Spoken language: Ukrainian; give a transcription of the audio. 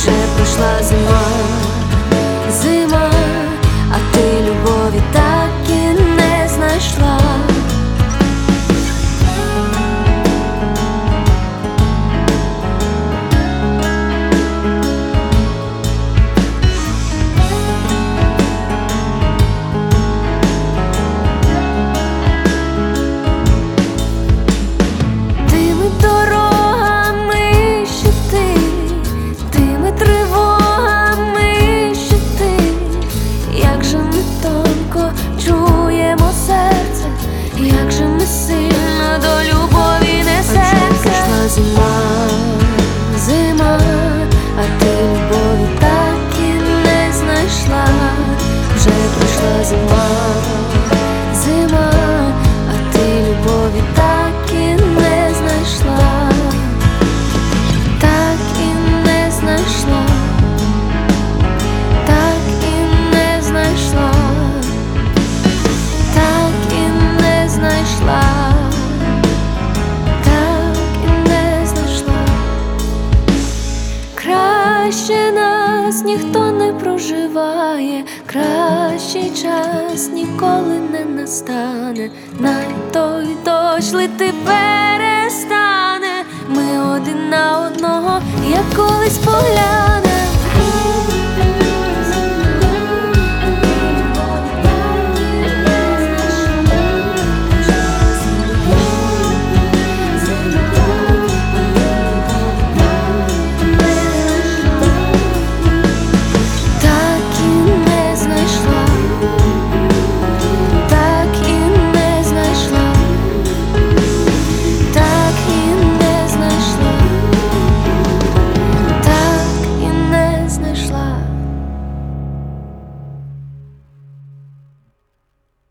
вже пройшла зима, зима, а ти любові так і не знайшла. Як же ми сильно до любові несемося. Зима, зима, а ти любові так і не знайшла. Вже пройшла зима, зима, а ти любові так і не знайшла. Так і не знайшла. Так і не знайшла. Так і не знайшла. Краще нас ніхто не проживає, кращий час ніколи не настане. Най той дощ лити перестане. Ми один на одного, як колись погляд.